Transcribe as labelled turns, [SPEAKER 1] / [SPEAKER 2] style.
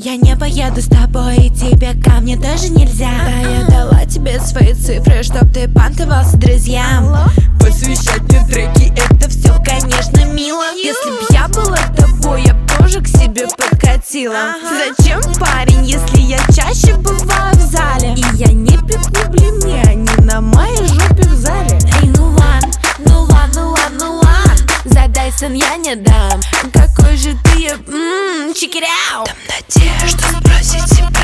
[SPEAKER 1] Я не поеду с тобой, и тебе ко мне тоже нельзя. Да, я дала тебе свои цифры, чтоб ты понтовался друзьям. Посвящать мне треки, это все, конечно, мило. Если б я была тобой, я б тоже к себе подкатила. Зачем, парень, если я чаще бываю в зале? И я не пикну блины, они на моей жопе в зале. Эй, ну ладно, ну ладно, ладно, ладно. Задай сын, я не дам. Какой же ты, check it out.
[SPEAKER 2] Там надежда сбросить себя.